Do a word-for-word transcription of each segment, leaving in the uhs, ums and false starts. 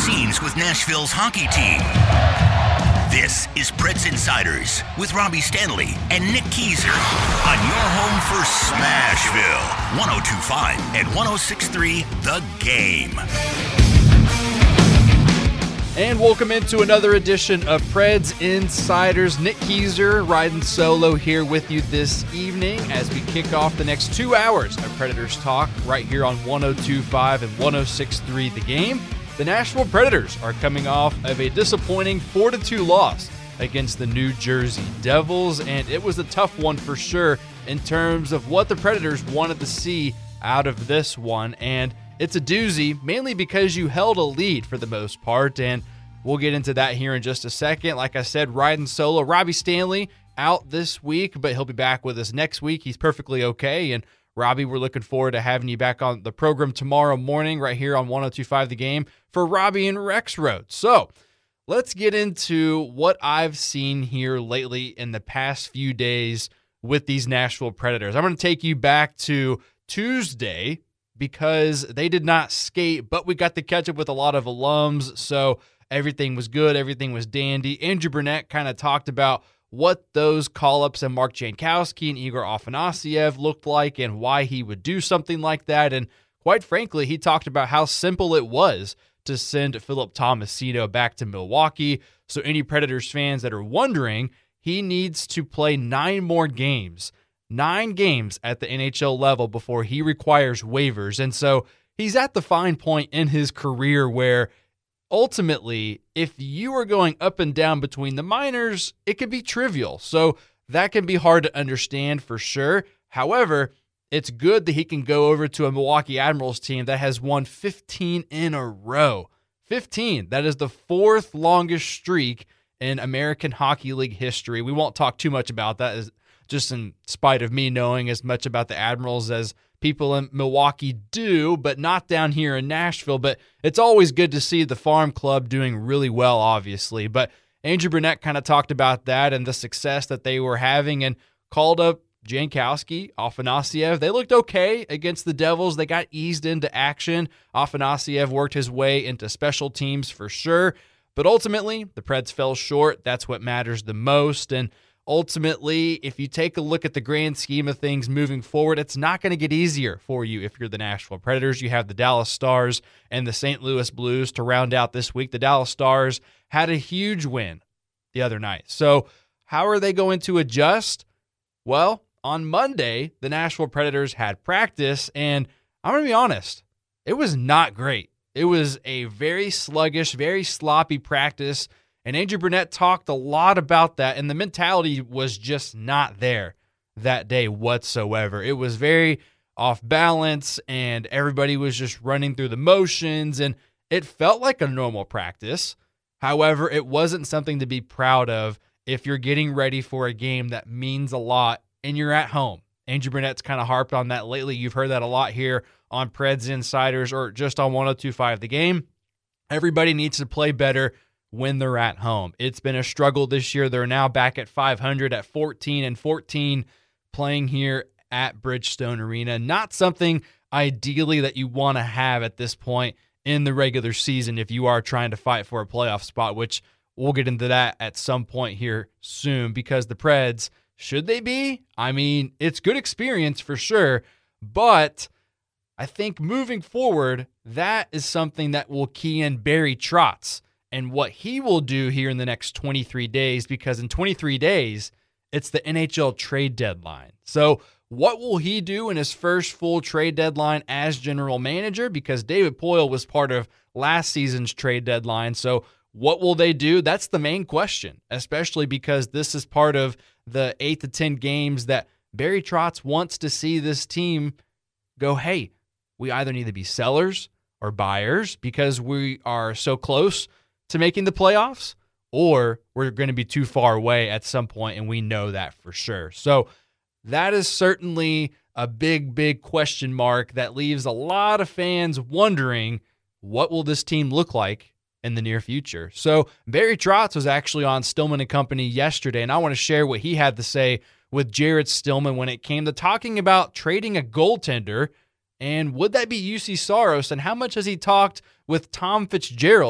scenes with Nashville's hockey team. This is Preds Insiders with Robbie Stanley and Nick Keiser on your home for Smashville, one oh two point five and one oh six point three The Game. And welcome into another edition of Preds Insiders. Nick Keiser riding solo here with you this evening as we kick off the next two hours of Predators Talk right here on one oh two point five and one oh six point three The Game. The Nashville Predators are coming off of a disappointing four to two loss against the New Jersey Devils, and it was a tough one for sure in terms of what the Predators wanted to see out of this one. And it's a doozy, mainly because you held a lead for the most part, and we'll get into that here in just a second. Like I said, riding solo. Robbie Stanley out this week, but he'll be back with us next week. He's perfectly okay, and Robbie, we're looking forward to having you back on the program tomorrow morning right here on one oh two point five The Game for Robbie and Rexroad. So let's get into what I've seen here lately in the past few days with these Nashville Predators. I'm going to take you back to Tuesday, because they did not skate, but we got to catch up with a lot of alums, so everything was good, everything was dandy. Andrew Brunette kind of talked about what those call-ups and Mark Jankowski and Igor Afanasyev looked like and why he would do something like that, and quite frankly, he talked about how simple it was to send Philip Tomasino back to Milwaukee. So any Predators fans that are wondering, he needs to play nine more games Nine games at the N H L level before he requires waivers. And so he's at the fine point in his career where ultimately, if you are going up and down between the minors, it can be trivial. So that can be hard to understand for sure. However, it's good that he can go over to a Milwaukee Admirals team that has won fifteen in a row. fifteen. That is the fourth longest streak in American Hockey League history. We won't talk too much about that, as just in spite of me knowing as much about the Admirals as people in Milwaukee do, but not down here in Nashville. But it's always good to see the farm club doing really well, obviously. But Andrew Brunette kind of talked about that and the success that they were having and called up Jankowski, Afanasyev. They looked okay against the Devils. They got eased into action. Afanasyev worked his way into special teams for sure. But ultimately, the Preds fell short. That's what matters the most. And ultimately, if you take a look at the grand scheme of things moving forward, it's not going to get easier for you if you're the Nashville Predators. You have the Dallas Stars and the Saint Louis Blues to round out this week. The Dallas Stars had a huge win the other night. So how are they going to adjust? Well, on Monday, the Nashville Predators had practice, and I'm going to be honest, it was not great. It was a very sluggish, very sloppy practice. And Andrew Brunette talked a lot about that, and the mentality was just not there that day whatsoever. It was very off balance, and everybody was just running through the motions, and it felt like a normal practice. However, it wasn't something to be proud of if you're getting ready for a game that means a lot and you're at home. Andrew Brunette's kind of harped on that lately. You've heard that a lot here on Preds Insiders or just on one oh two point five The Game. Everybody needs to play better when they're at home. It's been a struggle this year. They're now back at five hundred at fourteen and fourteen playing here at Bridgestone Arena. Not something ideally that you want to have at this point in the regular season if you are trying to fight for a playoff spot, which we'll get into that at some point here soon, because the Preds, should they be? I mean, it's good experience for sure, but I think moving forward, that is something that will key in Barry Trotz and what he will do here in the next twenty-three days, because in twenty-three days, it's the N H L trade deadline. So what will he do in his first full trade deadline as general manager? Because David Poile was part of last season's trade deadline. So what will they do? That's the main question, especially because this is part of the eight to ten games that Barry Trotz wants to see this team go, hey, we either need to be sellers or buyers because we are so close to making the playoffs, or we're going to be too far away at some point, and we know that for sure. So that is certainly a big, big question mark that leaves a lot of fans wondering, what will this team look like in the near future? So Barry Trotz was actually on Stillman and Company yesterday, and I want to share what he had to say with Jared Stillman when it came to talking about trading a goaltender, and would that be U C Saros, and how much has he talked with Tom Fitzgerald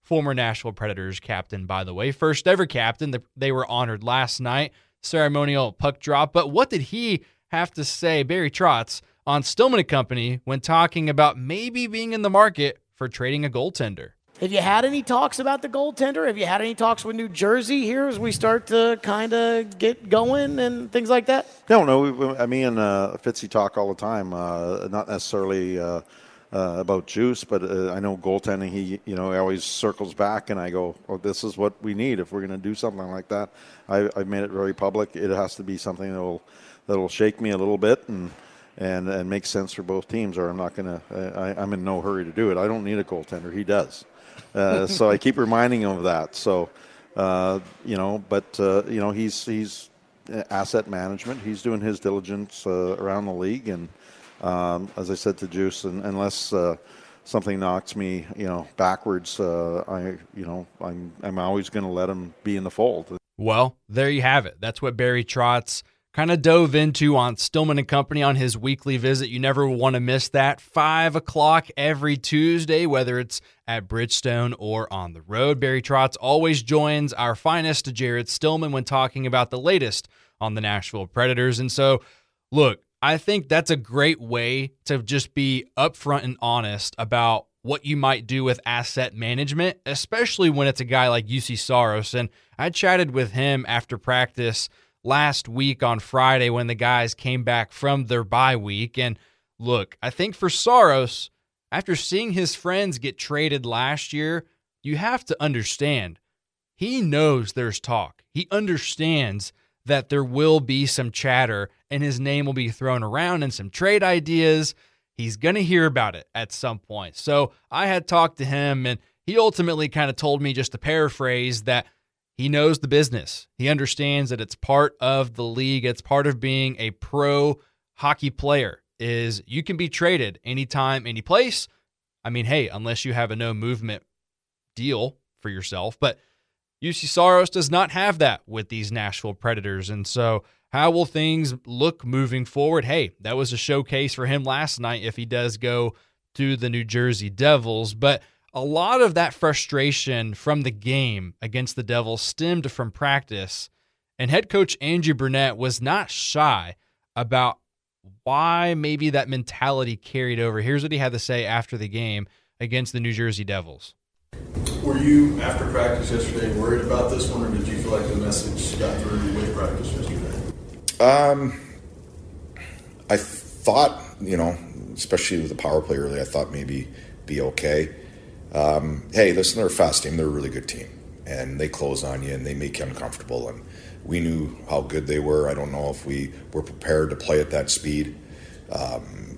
former Nashville Predators captain, by the way. First ever captain. They were honored last night. Ceremonial puck drop. But what did he have to say, Barry Trotz, on Stillman and Company when talking about maybe being in the market for trading a goaltender? Have you had any talks about the goaltender? Have you had any talks with New Jersey here as we start to kind of get going and things like that? No, no. We, I mean, uh, Fitzy talk all the time. Uh, not necessarily uh, uh, about Juice, but uh, I know goaltending. He, you know, he always circles back, and I go, "Oh, this is what we need if we're going to do something like that." I, I've made it very public. It has to be something that'll that'll shake me a little bit and. And, and make sense for both teams, or I'm not going to, I'm in no hurry to do it. I don't need a goaltender. He does. Uh, so I keep reminding him of that. So, uh, you know, but, uh, you know, he's he's asset management. He's doing his diligence uh, around the league. And um, as I said to Juice, and, unless uh, something knocks me, you know, backwards, uh, I, you know, I'm, I'm always going to let him be in the fold. Well, there you have it. That's what Barry Trotz kind of dove into on Stillman and Company on his weekly visit. You never want to miss that. Five o'clock every Tuesday, whether it's at Bridgestone or on the road. Barry Trotz always joins our finest, Jared Stillman, when talking about the latest on the Nashville Predators. And so, look, I think that's a great way to just be upfront and honest about what you might do with asset management, especially when it's a guy like U C Saros. And I chatted with him after practice last week on Friday when the guys came back from their bye week. And look, I think for Saros, after seeing his friends get traded last year, you have to understand, he knows there's talk. He understands that there will be some chatter and his name will be thrown around and some trade ideas. He's going to hear about it at some point. So I had talked to him, and he ultimately kind of told me, just to paraphrase, that he knows the business. He understands that it's part of the league. It's part of being a pro hockey player, is you can be traded anytime, any place. I mean, hey, unless you have a no movement deal for yourself. But U C Saros does not have that with these Nashville Predators. And so how will things look moving forward? Hey, that was a showcase for him last night if he does go to the New Jersey Devils. But a lot of that frustration from the game against the Devils stemmed from practice, and head coach Andrew Brunette was not shy about why maybe that mentality carried over. Here's what he had to say after the game against the New Jersey Devils. Were you, after practice yesterday, worried about this one, or did you feel like the message got through with practice yesterday? Um, I thought, you know, especially with the power play early, I thought maybe be okay. Um, hey, listen, they're a fast team. They're a really good team. And they close on you and they make you uncomfortable. And we knew how good they were. I don't know if we were prepared to play at that speed. Um,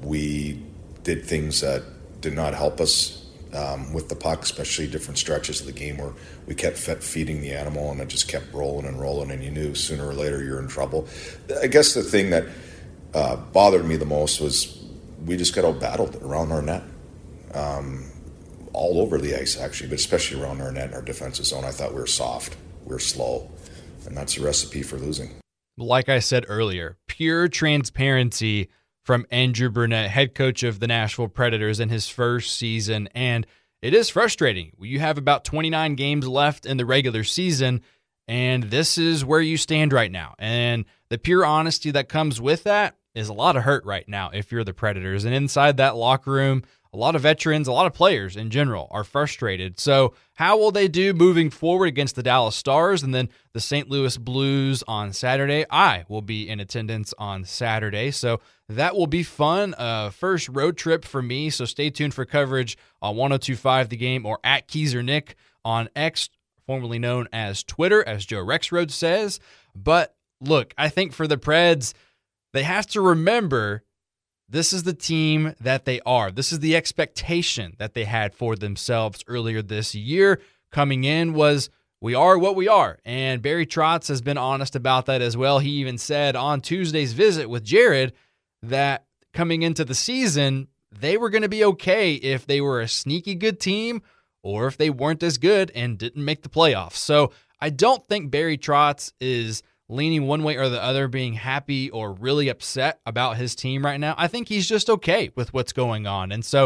we did things that did not help us um, with the puck, especially different stretches of the game where we kept feeding the animal and it just kept rolling and rolling, and you knew sooner or later you're in trouble. I guess the thing that uh, bothered me the most was we just got out-battled around our net. Um, all over the ice, actually, but especially around our net and our defensive zone. I thought we were soft, we were slow, and that's a recipe for losing. Like I said earlier, pure transparency from Andrew Brunette, head coach of the Nashville Predators in his first season, and it is frustrating. You have about twenty-nine games left in the regular season, and this is where you stand right now. And the pure honesty that comes with that is a lot of hurt right now if you're the Predators. And inside that locker room, a lot of veterans, a lot of players in general are frustrated. So how will they do moving forward against the Dallas Stars and then the Saint Louis Blues on Saturday? I will be in attendance on Saturday, so that will be fun. Uh, first road trip for me, so stay tuned for coverage on one oh two point five The Game or at Keezer Nick on X, formerly known as Twitter, as Joe Rexroad says. But look, I think for the Preds, they have to remember this is the team that they are. This is the expectation that they had for themselves earlier this year. Coming in was, we are what we are. And Barry Trotz has been honest about that as well. He even said on Tuesday's visit with Jared that coming into the season, they were going to be okay if they were a sneaky good team or if they weren't as good and didn't make the playoffs. So I don't think Barry Trotz is leaning one way or the other, being happy or really upset about his team right now. I think he's just okay with what's going on. And so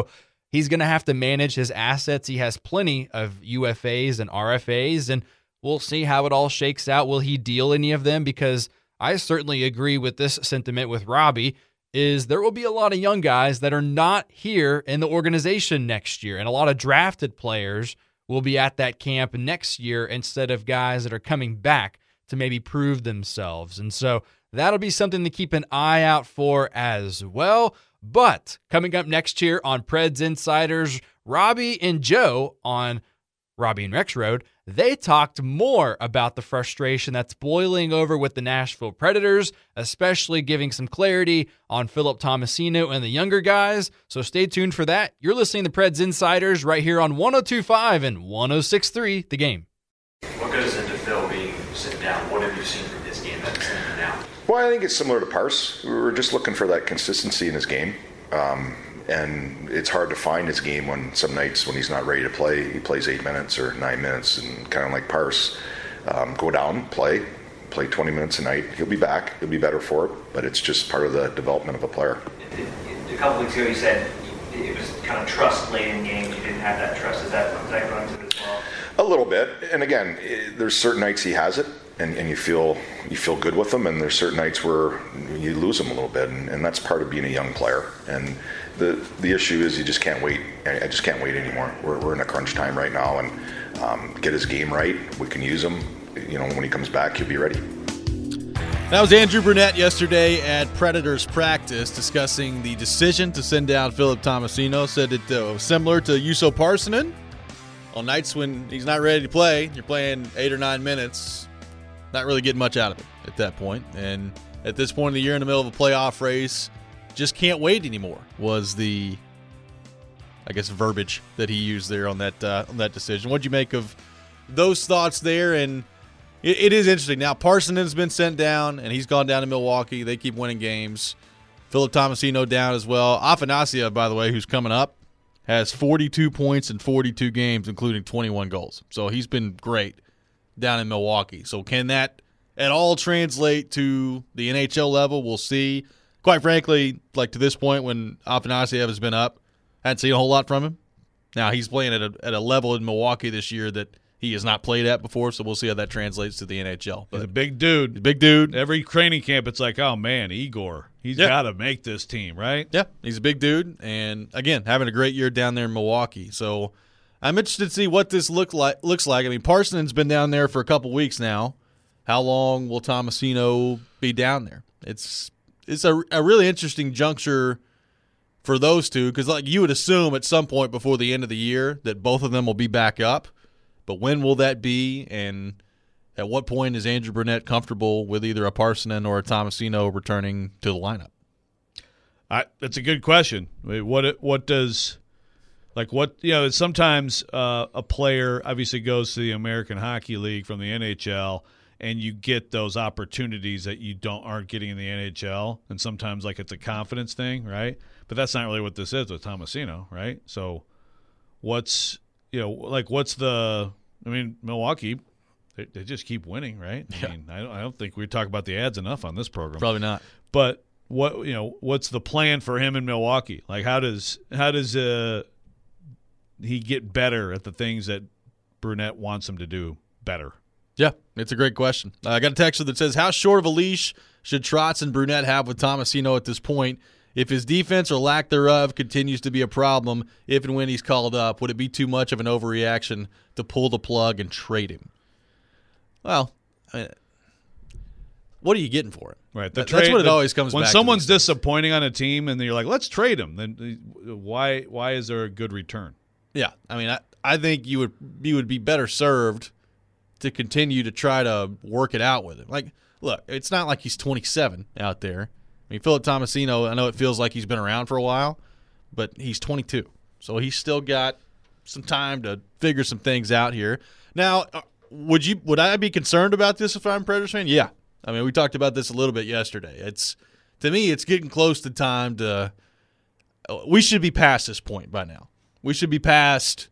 he's going to have to manage his assets. He has plenty of U F As and R F As, and we'll see how it all shakes out. Will he deal any of them? Because I certainly agree with this sentiment with Robbie, is there will be a lot of young guys that are not here in the organization next year, and a lot of drafted players will be at that camp next year instead of guys that are coming back to maybe prove themselves. And so that'll be something to keep an eye out for as well. But coming up next year on Preds Insiders, Robbie and Joe on Robbie and Rex Road, they talked more about the frustration that's boiling over with the Nashville Predators, especially giving some clarity on Philip Tomasino and the younger guys. So stay tuned for that. You're listening to Preds Insiders right here on one oh two point five and one oh six point three The Game. What goes into Phil being sent down? What have you seen from this game that's sent him down? Well, I think it's similar to Parse. We were just looking for that consistency in his game. Um, and it's hard to find his game when some nights when he's not ready to play, he plays eight minutes or nine minutes, and kind of like Parse, um, go down, play, play twenty minutes a night. He'll be back. He'll be better for it, but it's just part of the development of a player. A couple weeks ago, you said it was kind of trust late in games. You didn't have that trust. Is that, is that running to it as well? A little bit, and again, there's certain nights he has it, and, and you feel you feel good with him, and there's certain nights where you lose him a little bit, and, and that's part of being a young player. And the the issue is you just can't wait. I just can't wait anymore. We're we're in a crunch time right now, and um, get his game right. We can use him. You know, when he comes back, he'll be ready. That was Andrew Brunette yesterday at Predators practice discussing the decision to send down Philip Tomasino. Said it uh, was similar to Juuso Parssinen. On nights when he's not ready to play, you're playing eight or nine minutes, not really getting much out of it at that point. And at this point in the year, in the middle of a playoff race, just can't wait anymore was the, I guess, verbiage that he used there on that uh, on that decision. What'd you make of those thoughts there? And it, it is interesting. Now, Parsonen's been sent down, and he's gone down to Milwaukee. They keep winning games. Philip Tomasino down as well. Afanasia, by the way, who's coming up, has forty-two points in forty-two games, including twenty-one goals. So he's been great down in Milwaukee. So can that at all translate to the N H L level? We'll see. Quite frankly, like to this point when Afanasiev has been up, hadn't seen a whole lot from him. Now he's playing at a, at a level in Milwaukee this year that he has not played at before, so we'll see how that translates to the N H L. But he's a big dude. He's a big dude. Every training camp, it's like, oh, man, Igor. He's yeah. got to make this team, right? Yeah, he's a big dude, and, again, having a great year down there in Milwaukee. So I'm interested to see what this look like, looks like. I mean, Parsonen's been down there for a couple weeks now. How long will Tomasino be down there? It's it's a, a really interesting juncture for those two because, like, you would assume at some point before the end of the year that both of them will be back up. But when will that be, and at what point is Andrew Brunette comfortable with either a Parssinen or a Tomasino returning to the lineup? I, that's a good question. I mean, what what does like what you know? Sometimes uh, a player obviously goes to the American Hockey League from the N H L, and you get those opportunities that you don't aren't getting in the N H L, and sometimes like it's a confidence thing, right? But that's not really what this is with Tomasino, right? So, what's you know like what's the? I mean, Milwaukee. They, they just keep winning, right? Yeah. I mean, I don't, I don't think we talk about the ads enough on this program. Probably not. But what you know, what's the plan for him in Milwaukee? Like, how does how does uh, he get better at the things that Brunette wants him to do better? Yeah, it's a great question. Uh, I got a texter that says, how short of a leash should Trotz and Brunette have with Tomasino at this point? If his defense or lack thereof continues to be a problem, if and when he's called up, would it be too much of an overreaction to pull the plug and trade him? Well, I mean, what are you getting for it? Right. The That, trade, that's what it the, always comes when back When someone's to disappointing on a team and you're like, let's trade him, then why why is there a good return? Yeah. I mean, I, I think you would you would be better served to continue to try to work it out with him. Like, look, it's not like he's twenty-seven out there. I mean, Philip Tomasino, I know it feels like he's been around for a while, but he's twenty-two. So he's still got some time to figure some things out here. Now, would you would I be concerned about this if I'm a Predators fan? Yeah. I mean, we talked about this a little bit yesterday. It's to me, it's getting close to time to we should be past this point by now. We should be past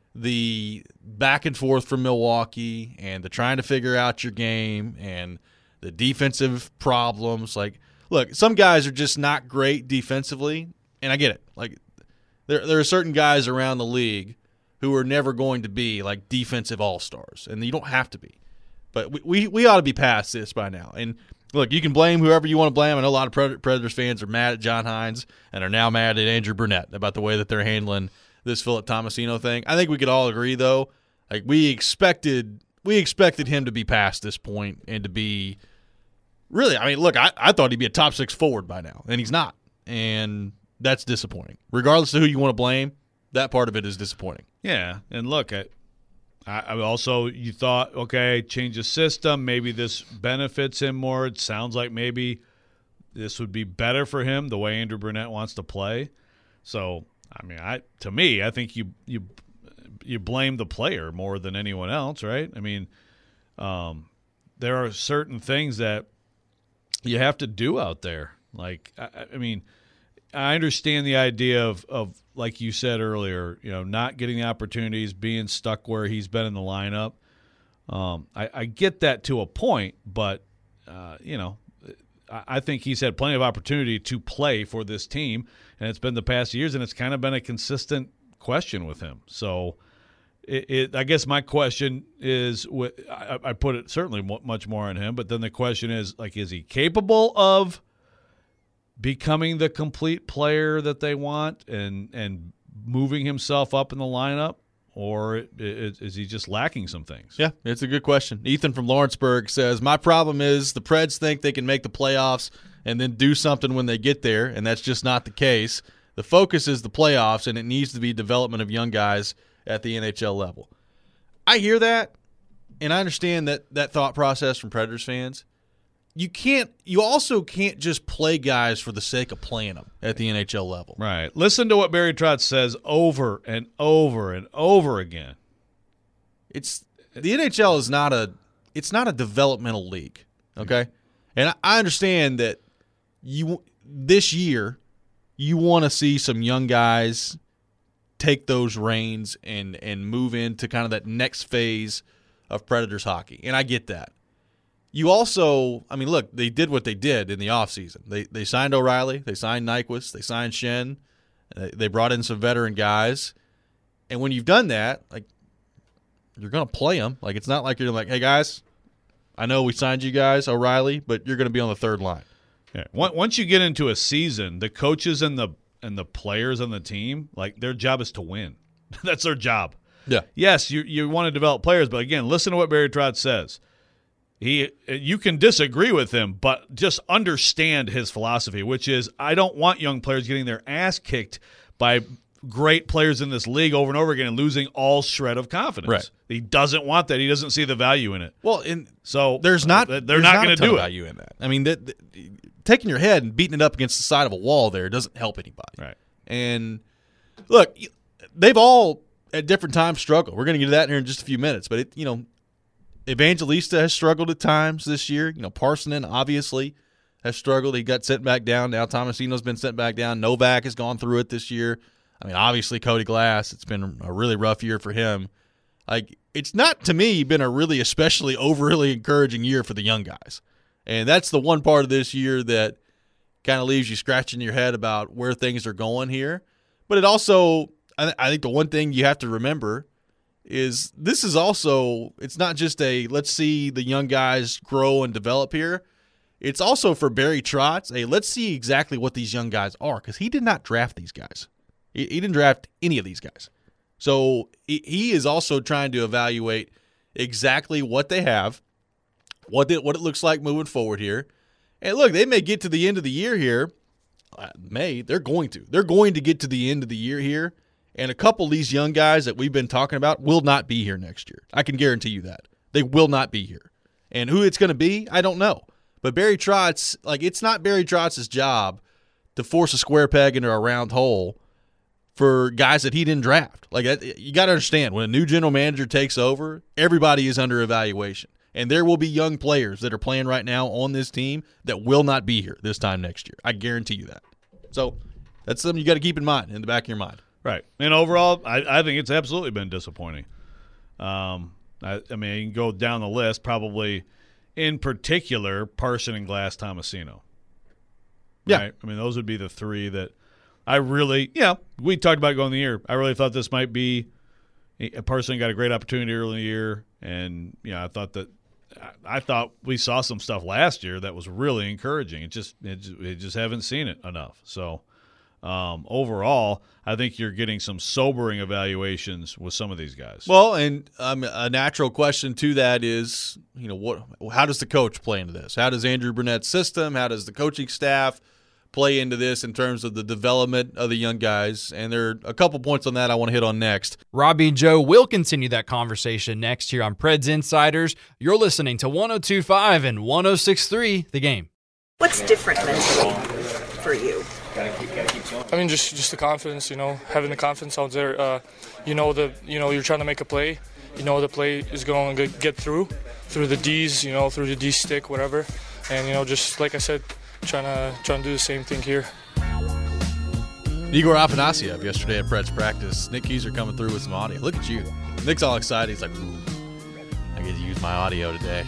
the back and forth from Milwaukee and the trying to figure out your game and the defensive problems. Like, look, some guys are just not great defensively, and I get it. Like, There, there are certain guys around the league who are never going to be like defensive all-stars, and you don't have to be. But we, we, we ought to be past this by now. And look, you can blame whoever you want to blame. I know a lot of Predators fans are mad at John Hines and are now mad at Andrew Burnett about the way that they're handling this Philip Tomasino thing. I think we could all agree, though, like we expected we expected him to be past this point and to be really, I mean, look, I, I thought he'd be a top six forward by now, and he's not. And that's disappointing. Regardless of who you want to blame, that part of it is disappointing. Yeah, and look, I, I also you thought, okay, change the system, maybe this benefits him more. It sounds like maybe this would be better for him the way Andrew Burnett wants to play. So, I mean, I to me, I think you you you blame the player more than anyone else, right? I mean, um, there are certain things that you have to do out there. Like, I, I mean, I understand the idea of, of, like you said earlier, you know, not getting the opportunities, being stuck where he's been in the lineup. Um, I, I get that to a point, but, uh, you know, I, I think he's had plenty of opportunity to play for this team, and it's been the past years, and it's kind of been a consistent question with him. So, it, it I guess my question is, I, I put it certainly much more on him, but then the question is, like, is he capable of becoming the complete player that they want and and moving himself up in the lineup, or is, is he just lacking some things? Yeah, it's a good question. Ethan from Lawrenceburg says, my problem is the Preds think they can make the playoffs and then do something when they get there, and that's just not the case. The focus is the playoffs, and it needs to be development of young guys at the N H L level. I hear that, and I understand that that thought process from Predators fans. You can't. You also can't just play guys for the sake of playing them at the N H L level. Right. Listen to what Barry Trotz says over and over and over again. It's the N H L is not a. It's not a developmental league. Okay, and I understand that you this year you want to see some young guys take those reins and and move into kind of that next phase of Predators hockey, and I get that. You also, I mean, look, they did what they did in the offseason. They they signed O'Reilly, they signed Nyquist, they signed Shen, they brought in some veteran guys. And when you've done that, like, you're going to play them. Like, it's not like you're like, hey, guys, I know we signed you guys, O'Reilly, but you're going to be on the third line. Yeah. Once you get into a season, the coaches and the and the players on the team, like, their job is to win. That's their job. Yeah. Yes, you you want to develop players, but again, listen to what Barry Trotz says. He, you can disagree with him, but just understand his philosophy, which is I don't want young players getting their ass kicked by great players in this league over and over again and losing all shred of confidence. Right. He doesn't want that. He doesn't see the value in it. Well, and so there's not they're there's not, not going to do it. Value in that. I mean, that, that, taking your head and beating it up against the side of a wall there doesn't help anybody. Right. And look, they've all at different times struggled. We're going to get to that here in just a few minutes, but it, you know. Evangelista has struggled at times this year. You know, Parsonen obviously has struggled. He got sent back down. Now Tomasino's been sent back down. Novak has gone through it this year. I mean, obviously Cody Glass, it's been a really rough year for him. Like, it's not, to me, been a really especially overly encouraging year for the young guys. And that's the one part of this year that kind of leaves you scratching your head about where things are going here. But it also, I, th- I think the one thing you have to remember is this is also, it's not just a let's see the young guys grow and develop here. It's also for Barry Trotz, hey, let's see exactly what these young guys are, because he did not draft these guys. He, he didn't draft any of these guys. So he, he is also trying to evaluate exactly what they have, what, they, what it looks like moving forward here. And look, they may get to the end of the year here. Uh, may, they're going to. They're going to get to the end of the year here. And a couple of these young guys that we've been talking about will not be here next year. I can guarantee you that. They will not be here. And who it's going to be, I don't know. But Barry Trotz, like, it's not Barry Trotz's job to force a square peg into a round hole for guys that he didn't draft. Like, you got to understand, when a new general manager takes over, everybody is under evaluation. And there will be young players that are playing right now on this team that will not be here this time next year. I guarantee you that. So that's something you got to keep in mind, in the back of your mind. Right. And overall, I, I think it's absolutely been disappointing. Um, I, I mean, you can go down the list, probably in particular, Parson and Glass Tomasino. Yeah. Right? I mean, those would be the three that I really, yeah, we talked about going the year. I really thought this might be a person got a great opportunity early in the year, and you know, I thought that I thought we saw some stuff last year that was really encouraging. It just it just, it just haven't seen it enough. So um, overall, I think you're getting some sobering evaluations with some of these guys. Well, and um, a natural question to that is, you know, what? How does the coach play into this? How does Andrew Burnett's system? How does the coaching staff play into this in terms of the development of the young guys? And there are a couple points on that I want to hit on next. Robbie and Joe will continue that conversation next here on Preds Insiders. You're listening to one oh two point five and one oh six point three The Game. What's different mentally for you? I mean, just just the confidence, you know, having the confidence out there. Uh, you know, the you know you're trying to make a play. You know the play is going to get through, through the D's, you know, through the D stick, whatever. And, you know, just like I said, trying to trying to do the same thing here. Igor Afanasyev yesterday at Preds practice. Nick Keyser coming through with some audio. Look at you. Nick's all excited. He's like, ooh, I get to use my audio today.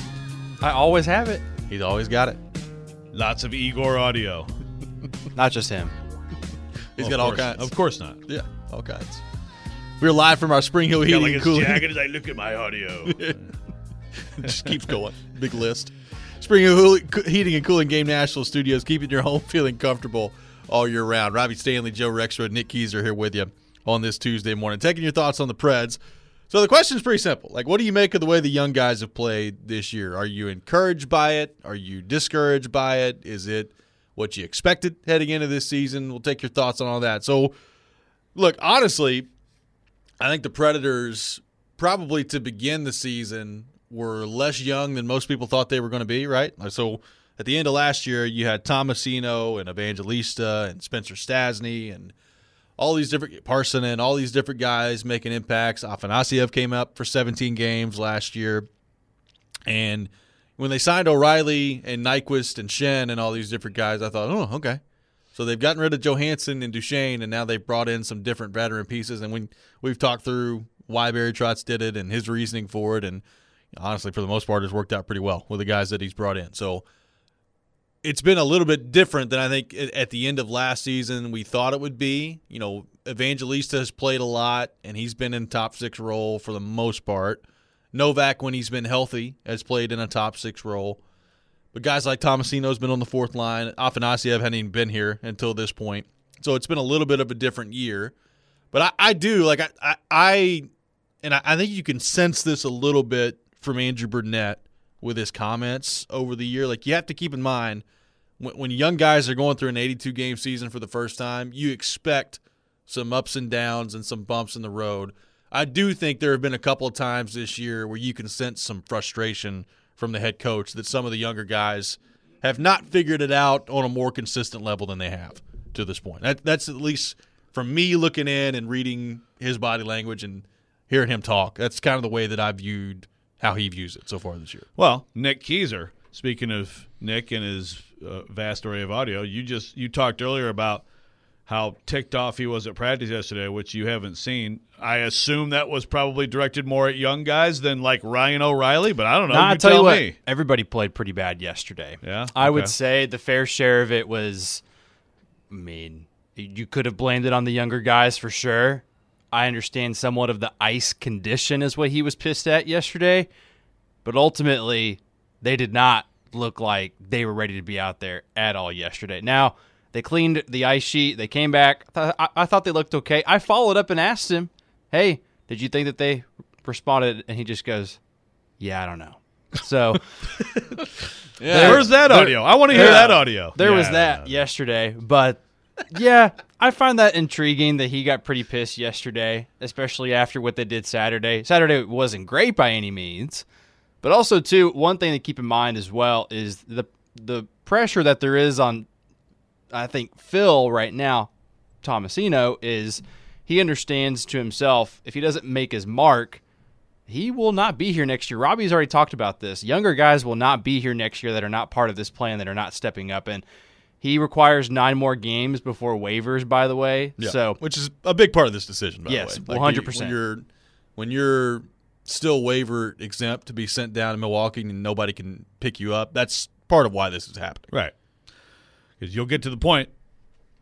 I always have it. He's always got it. Lots of Igor audio. Not just him. He's well, got all course, kinds. Of course not. Yeah, all kinds. We're live from our Spring Hill Got Heating like and as Cooling. jagged as I look at my audio. It just keeps going. Big list. Spring Hill Heating and Cooling Game Nashville Studios, keeping your home feeling comfortable all year round. Robbie Stanley, Joe Rexrod, Nick Keyser here with you on this Tuesday morning, taking your thoughts on the Preds. So the question is pretty simple. Like, what do you make of the way the young guys have played this year? Are you encouraged by it? Are you discouraged by it? Is it what you expected heading into this season? We'll take your thoughts on all that. So, look, honestly, I think the Predators probably to begin the season were less young than most people thought they were going to be, right? So at the end of last year, you had Tomasino and Evangelista and Spencer Stasny and all these different – Parsonen, all these different guys making impacts. Afanasyev came up for seventeen games last year. And when they signed O'Reilly and Nyquist and Shen and all these different guys, I thought, oh, okay. So they've gotten rid of Johansson and Duchesne, and now they've brought in some different veteran pieces. And we, we've talked through why Barry Trotz did it and his reasoning for it. And honestly, for the most part, it's worked out pretty well with the guys that he's brought in. So it's been a little bit different than I think at the end of last season we thought it would be. You know, Evangelista has played a lot, and he's been in top six role for the most part. Novak, when he's been healthy, has played in a top six role. But guys like Tomasino's been on the fourth line. Afanasyev hadn't even been here until this point. So it's been a little bit of a different year. But I, I do, like, I, I, I and I, I think you can sense this a little bit from Andrew Burnett with his comments over the year. Like, you have to keep in mind, when, when young guys are going through an eighty-two game season for the first time, you expect some ups and downs and some bumps in the road. I do think there have been a couple of times this year where you can sense some frustration from the head coach that some of the younger guys have not figured it out on a more consistent level than they have to this point. That, that's at least from me looking in and reading his body language and hearing him talk. That's kind of the way that I viewed how he views it so far this year. Well, Nick Keyser, speaking of Nick and his uh, vast array of audio, you just you talked earlier about how ticked off he was at practice yesterday, which you haven't seen. I assume that was probably directed more at young guys than like Ryan O'Reilly, but I don't know. Nah, you I'll tell, tell you what, me. Everybody played pretty bad yesterday. Yeah, I okay. would say the fair share of it was, I mean, you could have blamed it on the younger guys for sure. I understand somewhat of the ice condition is what he was pissed at yesterday, but ultimately they did not look like they were ready to be out there at all yesterday. Now, they cleaned the ice sheet. They came back. I, th- I thought they looked okay. I followed up and asked him, hey, did you think that they responded? And he just goes, yeah, I don't know. So yeah, there, where's that audio? There, I want to hear there, that audio. There yeah, was that yesterday. But, yeah, I find that intriguing that he got pretty pissed yesterday, especially after what they did Saturday. Saturday wasn't great by any means. But also, too, one thing to keep in mind as well is the the pressure that there is on I think Phil right now, Tomasino, is he understands to himself if he doesn't make his mark, he will not be here next year. Robbie's already talked about this. Younger guys will not be here next year that are not part of this plan, that are not stepping up. And he requires nine more games before waivers, by the way. Yeah, so which is a big part of this decision, by yes, the way. Like one hundred percent. When you're, when you're still waiver exempt to be sent down to Milwaukee and nobody can pick you up, that's part of why this is happening. Right. Because you'll get to the point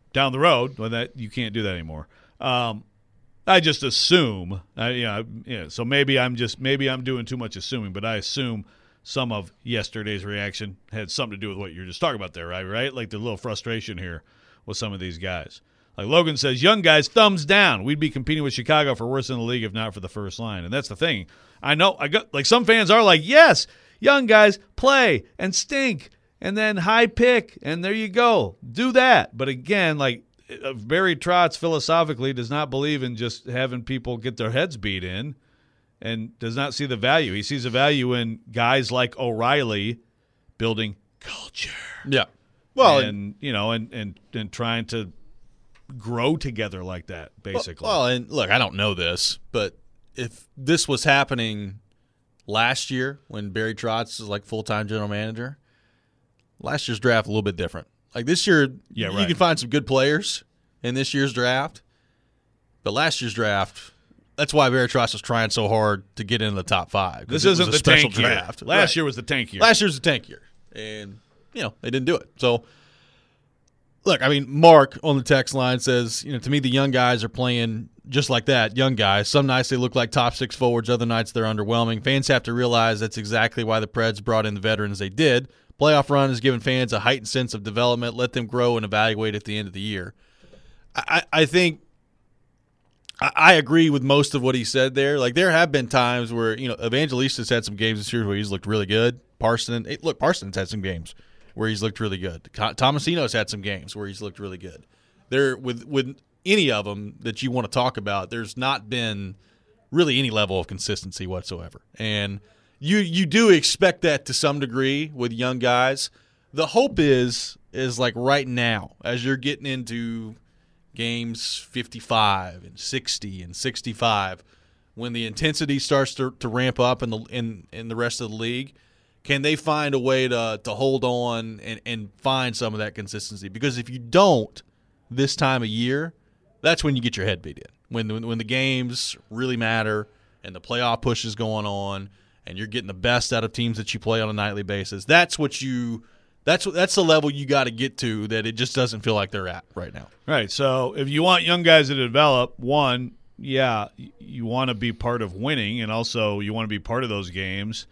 down the road, when that you can't do that anymore. Um, I just assume, I, you know, yeah, so maybe I'm just maybe I'm doing too much assuming, but I assume some of yesterday's reaction had something to do with what you're just talking about there, right? Right, like the little frustration here with some of these guys. Like Logan says, young guys, thumbs down. We'd be competing with Chicago for worst in the league if not for the first line, and that's the thing. I know, I got like some fans are like, yes, young guys play and stink, and then high pick, and there you go, do that. But again, like Barry Trotz philosophically does not believe in just having people get their heads beat in, and does not see the value. He sees the value in guys like O'Reilly building culture. Yeah, well, and you know, and and and trying to grow together like that, basically. Well, well, and look, I don't know this, but if this was happening last year when Barry Trotz was like full-time general manager, last year's draft a little bit different. Like this year, yeah, you right. can find some good players in this year's draft, but last year's draft, that's why Barry Trotz was trying so hard to get into the top five. This isn't a the special tank year. draft. Last right. year was the tank year. Last year was the tank year, and you know they didn't do it. So. Look, I mean, Mark on the text line says, you know, to me, the young guys are playing just like that, young guys. Some nights they look like top six forwards. Other nights they're underwhelming. Fans have to realize that's exactly why the Preds brought in the veterans they did. Playoff run has given fans a heightened sense of development. Let them grow and evaluate at the end of the year. I, I think I, I agree with most of what he said there. Like, there have been times where, you know, Evangelista's had some games this year where he's looked really good. Parson, look, Parsons had some games where he's looked really good. Tomasino's had some games where he's looked really good. There, with with any of them that you want to talk about, there's not been really any level of consistency whatsoever. And you you do expect that to some degree with young guys. The hope is is like right now, as you're getting into games fifty-five and sixty and sixty-five, when the intensity starts to, to ramp up in the in, in the rest of the league, can they find a way to to hold on and, and find some of that consistency? Because if you don't this time of year, that's when you get your head beat in. When the, when the games really matter and the playoff push is going on and you're getting the best out of teams that you play on a nightly basis, that's what you that's that's the level you got to get to that it just doesn't feel like they're at right now. Right. So if you want young guys to develop, one, yeah, you want to be part of winning, and also you want to be part of those games.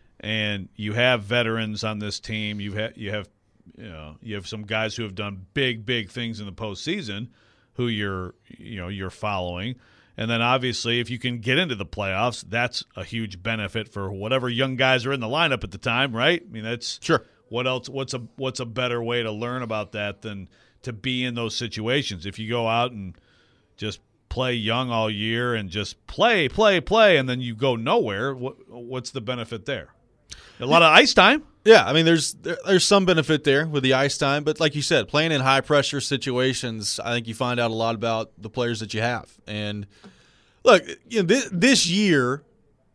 And you have veterans on this team. You have you have you know you have some guys who have done big big things in the postseason, who you're you know you're following. And then obviously, if you can get into the playoffs, that's a huge benefit for whatever young guys are in the lineup at the time, right? I mean, that's sure. What else? What's a what's a better way to learn about that than to be in those situations? If you go out and just play young all year and just play, play, play, and then you go nowhere, what what's the benefit there? A lot of ice time. Yeah, I mean, there's there, there's some benefit there with the ice time, but like you said, playing in high pressure situations, I think you find out a lot about the players that you have. And look, you know, this, this year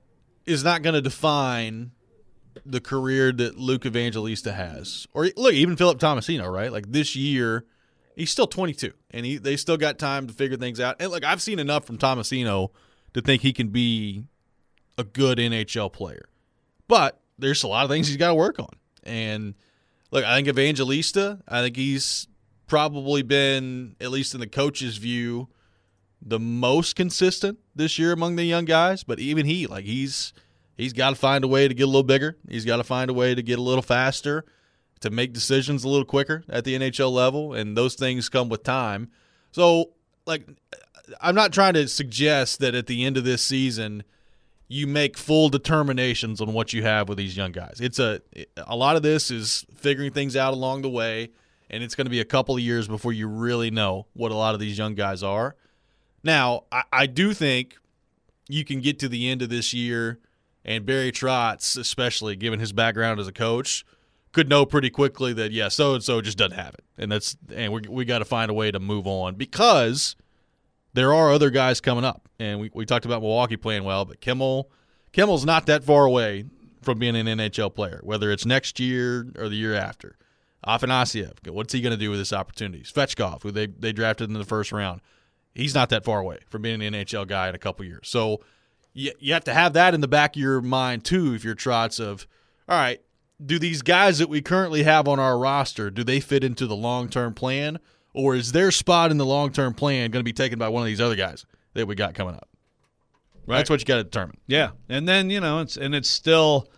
is not going to define the career that Luke Evangelista has, or look, even Philip Tomasino, right? Like this year, he's still twenty-two, and he they still got time to figure things out. And look, I've seen enough from Tomasino to think he can be a good N H L player, but there's a lot of things he's got to work on. And look, I think Evangelista, I think he's probably been, at least in the coach's view, the most consistent this year among the young guys. But even he, like he's he's got to find a way to get a little bigger. He's got to find a way to get a little faster, to make decisions a little quicker at the N H L level. And those things come with time. So, like, I'm not trying to suggest that at the end of this season you make full determinations on what you have with these young guys. It's a a lot of this is figuring things out along the way, and it's going to be a couple of years before you really know what a lot of these young guys are. Now, I, I do think you can get to the end of this year, and Barry Trotz, especially given his background as a coach, could know pretty quickly that, yeah, so-and-so just doesn't have it. And that's and we we got to find a way to move on, because there are other guys coming up. And we, we talked about Milwaukee playing well, but Kimmel Kimmel's not that far away from being an N H L player, whether it's next year or the year after. Afanasiev, what's he going to do with this opportunity? Svechkov, who they, they drafted in the first round, he's not that far away from being an N H L guy in a couple years. So you, you have to have that in the back of your mind, too, if you're Trotz, of, all right, do these guys that we currently have on our roster, do they fit into the long-term plan, or is their spot in the long-term plan going to be taken by one of these other guys that we got coming up? Right. That's what you got to determine. Yeah, and then you know, it's and it's still,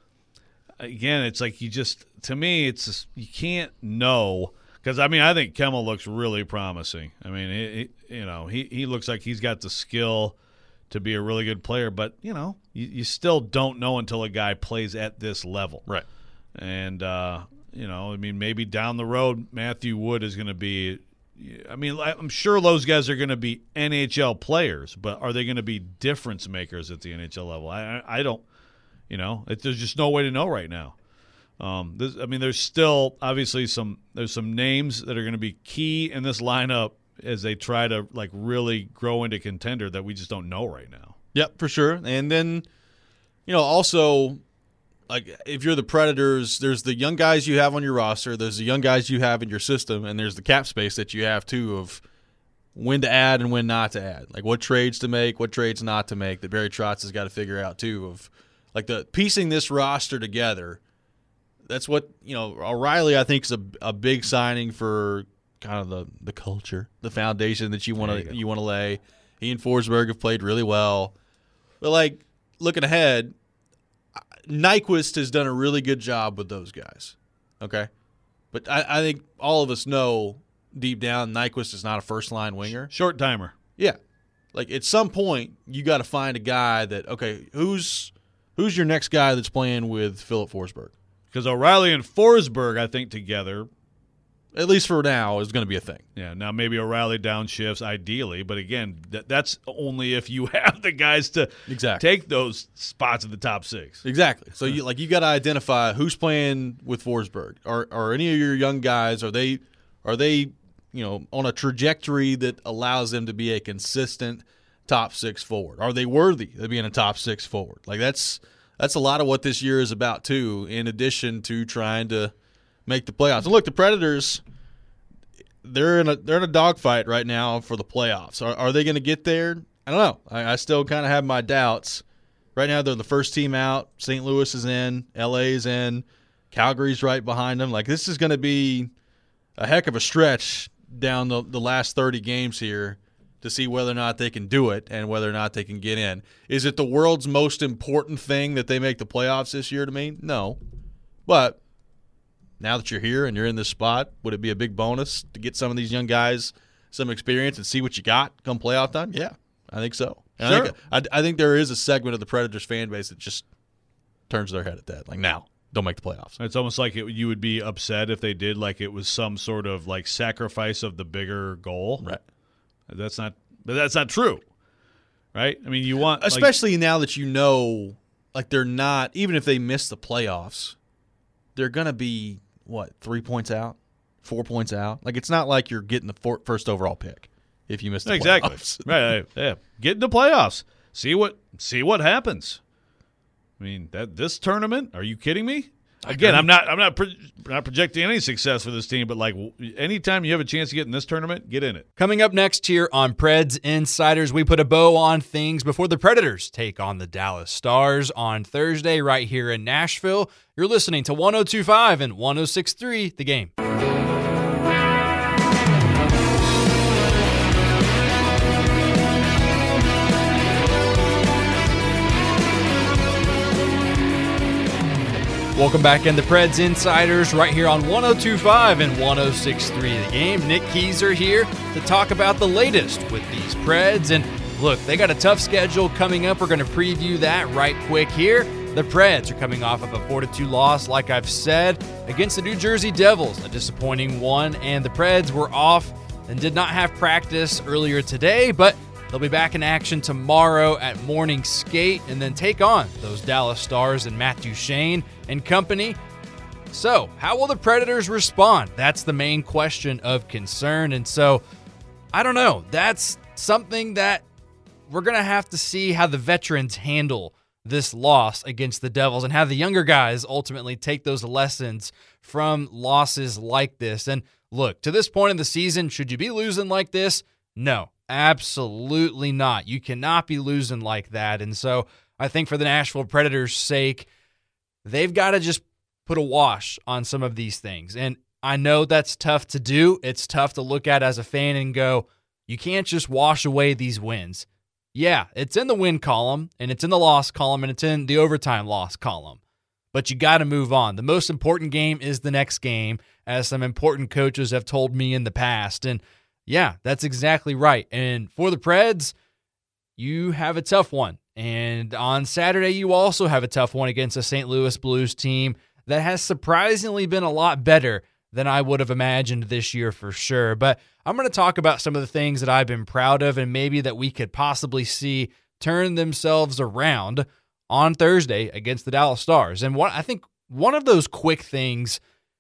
again, it's like you just to me, it's just, you can't know because I mean, I think Kemmel looks really promising. I mean, he, he, you know, he he looks like he's got the skill to be a really good player, but you know, you, you still don't know until a guy plays at this level, right? And uh, you know, I mean, maybe down the road, Matthew Wood is going to be. I mean, I'm sure those guys are going to be N H L players, but are they going to be difference makers at the N H L level? I, I don't, you know, it, there's just no way to know right now. Um, this, I mean, there's still obviously some there's some names that are going to be key in this lineup as they try to like really grow into contender that we just don't know right now. Yep, for sure. And then, you know, also. Like if you're the Predators, there's the young guys you have on your roster, there's the young guys you have in your system, and there's the cap space that you have too of when to add and when not to add. Like what trades to make, what trades not to make that Barry Trotz has got to figure out too of like the piecing this roster together. That's what, you know, O'Reilly I think is a, a big signing for kind of the, the culture, the foundation that you want to you, you want to lay. He and Forsberg have played really well. But like looking ahead, Nyquist has done a really good job with those guys, okay? But I, I think all of us know deep down Nyquist is not a first-line winger. Short timer. Yeah. Like at some point, you got to find a guy that, okay, who's who's your next guy that's playing with Philip Forsberg? Because O'Reilly and Forsberg, I think, together, at least for now, is going to be a thing. Yeah, now maybe O'Reilly downshifts ideally, but again, that, that's only if you have the guys to exactly. take those spots in the top six. Exactly. So you like you got to identify who's playing with Forsberg. Are are any of your young guys, are they are they, you know, on a trajectory that allows them to be a consistent top six forward? Are they worthy of being a top six forward? Like that's that's a lot of what this year is about too, in addition to trying to make the playoffs. And look, the Predators, they're in a they're in a dogfight right now for the playoffs. Are, are they going to get there? I don't know. I, I still kind of have my doubts. Right now, they're the first team out. Saint Louis is in. L A is in. Calgary's right behind them. Like this is going to be a heck of a stretch down the, the last thirty games here to see whether or not they can do it and whether or not they can get in. Is it the world's most important thing that they make the playoffs this year to me? No. But now that you're here and you're in this spot, would it be a big bonus to get some of these young guys some experience and see what you got come playoff time? Yeah, I think so. And sure. I think, I, I think there is a segment of the Predators fan base that just turns their head at that. Like, now, don't make the playoffs. It's almost like it, you would be upset if they did, like it was some sort of like sacrifice of the bigger goal. Right. That's not, but that's not true, right? I mean, you want, especially like, now that you know, like they're not, even if they miss the playoffs, they're gonna be what, three points out, four points out. Like it's not like you're getting the four, first overall pick if you miss the exactly. playoffs. right, right, yeah. Get in the playoffs. See what see what happens. I mean, that this tournament, are you kidding me? Again, I'm not I'm not pro- not projecting any success for this team, but like anytime you have a chance to get in this tournament, get in it. Coming up next here on Preds Insiders, we put a bow on things before the Predators take on the Dallas Stars on Thursday right here in Nashville. You're listening to one oh two point five and one oh six point three The Game. Welcome back in the Preds Insiders right here on one oh two point five and one oh six point three The Game. Nick Keyser here to talk about the latest with these Preds. And look, they got a tough schedule coming up. We're going to preview that right quick here. The Preds are coming off of a four to two loss, like I've said, against the New Jersey Devils, a disappointing one. And the Preds were off and did not have practice earlier today, but they'll be back in action tomorrow at morning skate and then take on those Dallas Stars and Matt Duchene and company. So, how will the Predators respond? That's the main question of concern. And so, I don't know. That's something that we're going to have to see how the veterans handle this loss against the Devils and how the younger guys ultimately take those lessons from losses like this. And look, to this point in the season, should you be losing like this? No. Absolutely not. You cannot be losing like that. And so I think for the Nashville Predators' sake, they've got to just put a wash on some of these things. And I know that's tough to do. It's tough to look at as a fan and go, you can't just wash away these wins. Yeah, it's in the win column, and it's in the loss column, and it's in the overtime loss column. But you got to move on. The most important game is the next game, as some important coaches have told me in the past. And yeah, that's exactly right. And for the Preds, you have a tough one. And on Saturday, you also have a tough one against a Saint Louis Blues team that has surprisingly been a lot better than I would have imagined this year for sure. But I'm going to talk about some of the things that I've been proud of and maybe that we could possibly see turn themselves around on Thursday against the Dallas Stars. And what I think one of those quick things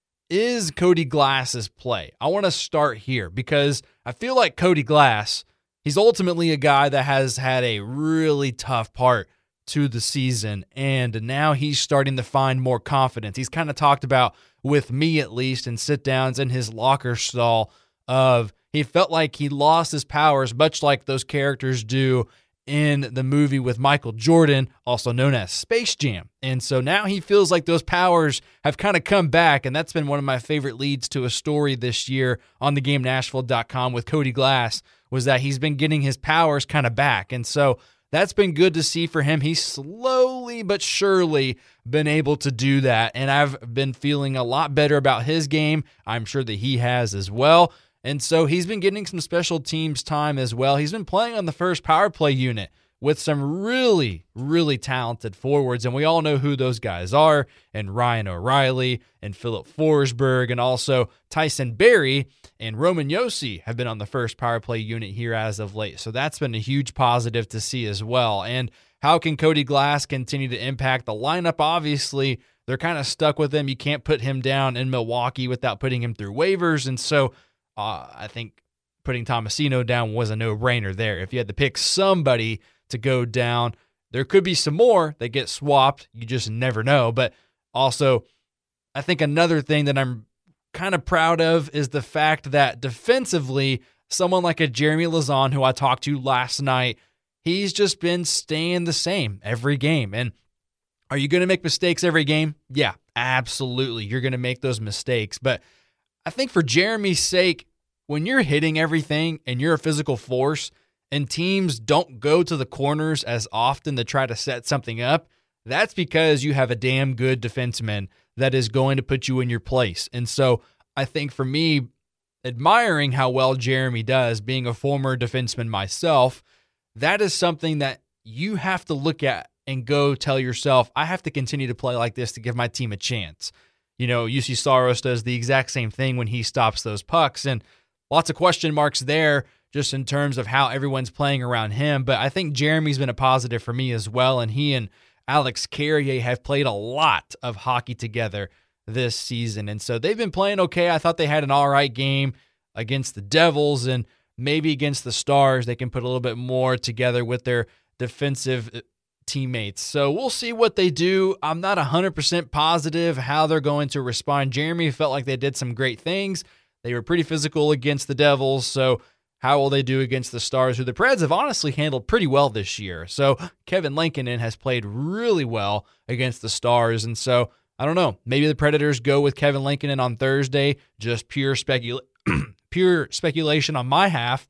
is Cody Glass's play. I want to start here because I feel like Cody Glass, he's ultimately a guy that has had a really tough part to the season, and now he's starting to find more confidence. He's kind of talked about, with me at least, in sit-downs in his locker stall, of he felt like he lost his powers, much like those characters do in the movie with Michael Jordan, also known as Space Jam. And so now he feels like those powers have kind of come back, and that's been one of my favorite leads to a story this year on the game nashville dot com with Cody Glass, was that he's been getting his powers kind of back. And so that's been good to see for him. He's slowly but surely been able to do that, and I've been feeling a lot better about his game. I'm sure that he has as well. And so he's been getting some special teams time as well. He's been playing on the first power play unit with some really, really talented forwards, and we all know who those guys are, and Ryan O'Reilly and Philip Forsberg, and also Tyson Barrie and Roman Josi have been on the first power play unit here as of late. So that's been a huge positive to see as well. And how can Cody Glass continue to impact the lineup? Obviously, they're kind of stuck with him. You can't put him down in Milwaukee without putting him through waivers, and so uh, I think putting Tomasino down was a no-brainer there. If you had to pick somebody to go down, there could be some more that get swapped. You just never know. But also, I think another thing that I'm kind of proud of is the fact that defensively, someone like a Jeremy Lauzon, who I talked to last night, he's just been staying the same every game. And are you going to make mistakes every game? Yeah, absolutely. You're going to make those mistakes. But I think for Jeremy's sake, when you're hitting everything and you're a physical force and teams don't go to the corners as often to try to set something up, that's because you have a damn good defenseman that is going to put you in your place. And so I think for me, admiring how well Jeremy does, being a former defenseman myself, that is something that you have to look at and go tell yourself, I have to continue to play like this to give my team a chance. You know, U C Saros does the exact same thing when he stops those pucks, and lots of question marks there just in terms of how everyone's playing around him. But I think Jeremy's been a positive for me as well, and he and Alex Carrier have played a lot of hockey together this season, and so they've been playing okay. I thought they had an all right game against the Devils, and maybe against the Stars they can put a little bit more together with their defensive teammates. So we'll see what they do. I'm not one hundred percent positive how they're going to respond. Jeremy felt like they did some great things. They were pretty physical against the Devils, so how will they do against the Stars, who the Preds have honestly handled pretty well this year? So Kevin Lankinen has played really well against the Stars, and so I don't know. Maybe the Predators go with Kevin Lankinen on Thursday. Just pure specula- pure speculation on my half,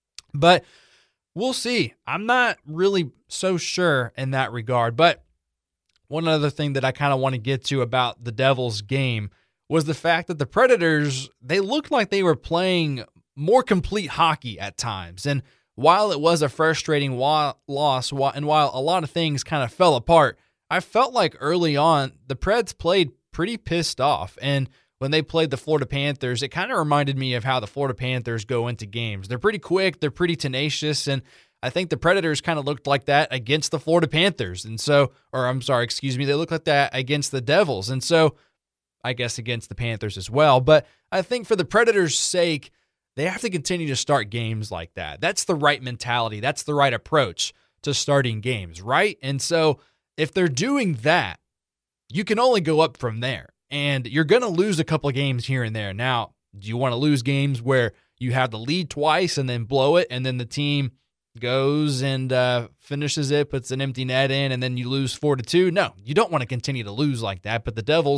but we'll see. I'm not really so sure in that regard. But one other thing that I kind of want to get to about the Devils game was the fact that the Predators, they looked like they were playing more complete hockey at times. And while it was a frustrating wa- loss, wa- and while a lot of things kind of fell apart, I felt like early on the Preds played pretty pissed off. And when they played the Florida Panthers, it kind of reminded me of how the Florida Panthers go into games. They're pretty quick, they're pretty tenacious, and I think the Predators kind of looked like that against the Florida Panthers. And so, or I'm sorry, excuse me, they looked like that against the Devils. And so, I guess against the Panthers as well. But I think for the Predators' sake, they have to continue to start games like that. That's the right mentality. That's the right approach to starting games, right? And so, if they're doing that, you can only go up from there. And you're going to lose a couple of games here and there. Now, do you want to lose games where you have the lead twice and then blow it, and then the team goes and uh, finishes it, puts an empty net in, and then you lose four to two? No, you don't want to continue to lose like that. But the Devils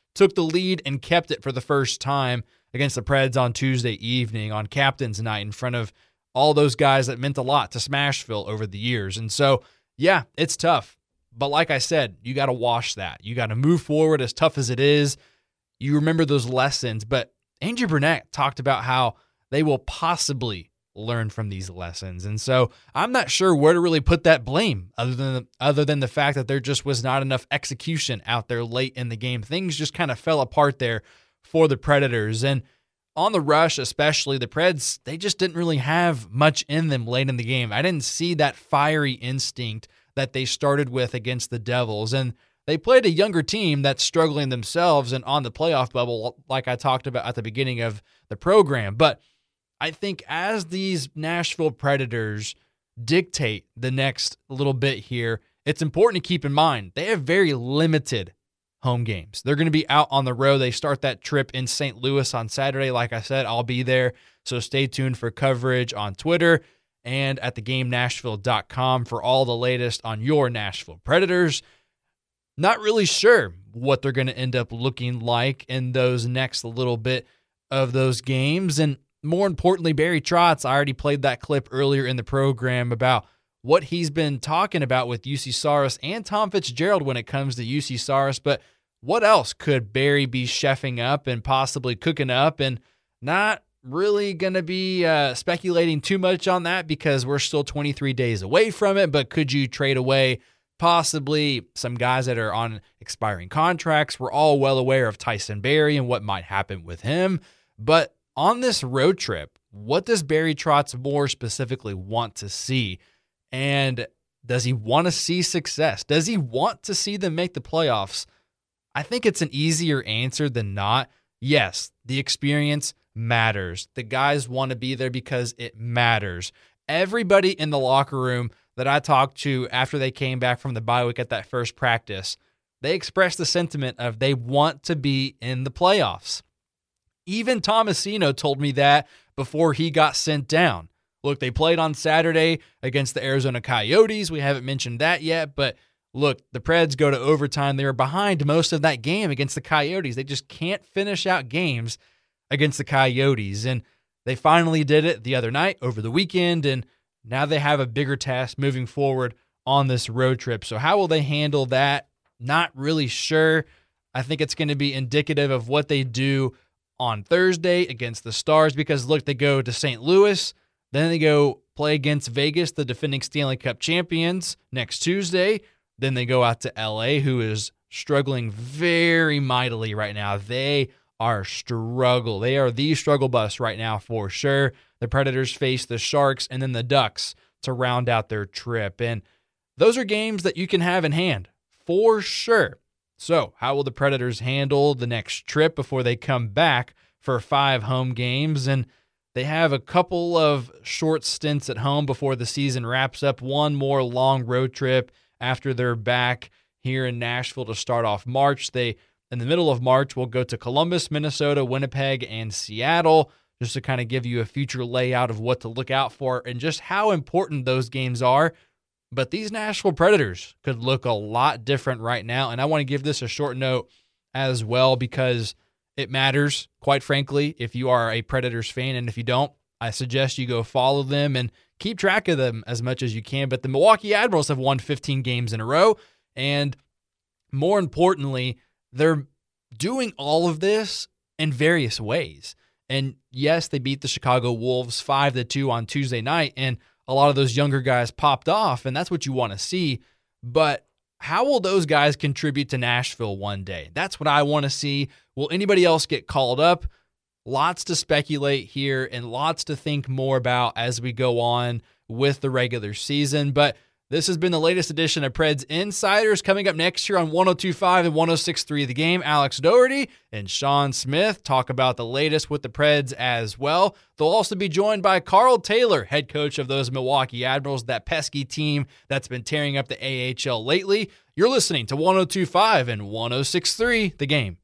took the lead and kept it for the first time against the Preds on Tuesday evening on Captain's Night in front of all those guys that meant a lot to Smashville over the years. And so, yeah, it's tough. But like I said, you got to wash that. You got to move forward as tough as it is. You remember those lessons. But Andrew Brunette talked about how they will possibly learn from these lessons. And so I'm not sure where to really put that blame other than other than the fact that there just was not enough execution out there late in the game. Things just kind of fell apart there for the Predators. And on the rush, especially, the Preds, they just didn't really have much in them late in the game. I didn't see that fiery instinct that they started with against the Devils. And they played a younger team that's struggling themselves and on the playoff bubble, like I talked about at the beginning of the program. But I think as these Nashville Predators dictate the next little bit here, it's important to keep in mind they have very limited home games. They're going to be out on the road. They start that trip in Saint Louis on Saturday. Like I said, I'll be there. So stay tuned for coverage on Twitter and at the game nashville dot com for all the latest on your Nashville Predators. Not really sure what they're going to end up looking like in those next little bit of those games. And more importantly, Barry Trotz, I already played that clip earlier in the program about what he's been talking about with U C Saros and Tom Fitzgerald when it comes to U C Saros. But what else could Barry be chefing up and possibly cooking up? And not really going to be uh, speculating too much on that because we're still twenty-three days away from it. But could you trade away possibly some guys that are on expiring contracts? We're all well aware of Tyson Barrie and what might happen with him. But on this road trip, what does Barry Trotz more specifically want to see? And does he want to see success? Does he want to see them make the playoffs? I think it's an easier answer than not. Yes, the experience matters. The guys want to be there because it matters. Everybody in the locker room that I talked to after they came back from the bye week at that first practice, they expressed the sentiment of they want to be in the playoffs. Even Tomasino told me that before he got sent down. Look, they played on Saturday against the Arizona Coyotes. We haven't mentioned that yet, but look, the Preds go to overtime. They were behind most of that game against the Coyotes. They just can't finish out games against the Coyotes, and they finally did it the other night over the weekend, and now they have a bigger task moving forward on this road trip. So how will they handle that? Not really sure. I think it's going to be indicative of what they do on Thursday against the Stars because, look, they go to Saint Louis, then they go play against Vegas, the defending Stanley Cup champions, next Tuesday. Then they go out to L A, who is struggling very mightily right now. They are struggle. They are the struggle bus right now for sure. The Predators face the Sharks and then the Ducks to round out their trip. And those are games that you can have in hand for sure. So how will the Predators handle the next trip before they come back for five home games? And they have a couple of short stints at home before the season wraps up. One more long road trip after they're back here in Nashville to start off March. They, in the middle of March, will go to Columbus, Minnesota, Winnipeg, and Seattle, just to kind of give you a future layout of what to look out for and just how important those games are. But these Nashville Predators could look a lot different right now, and I want to give this a short note as well because it matters, quite frankly, if you are a Predators fan, and if you don't, I suggest you go follow them and keep track of them as much as you can. But the Milwaukee Admirals have won fifteen games in a row, and more importantly, they're doing all of this in various ways. And yes, they beat the Chicago Wolves five to two on Tuesday night, and a lot of those younger guys popped off, and that's what you want to see. But how will those guys contribute to Nashville one day? That's what I want to see. Will anybody else get called up? Lots to speculate here and lots to think more about as we go on with the regular season. But this has been the latest edition of Preds Insiders. Coming up next year on one oh two point five and one oh six point three The Game, Alex Doherty and Sean Smith talk about the latest with the Preds as well. They'll also be joined by Carl Taylor, head coach of those Milwaukee Admirals, that pesky team that's been tearing up the A H L lately. You're listening to one oh two point five and one oh six point three The Game.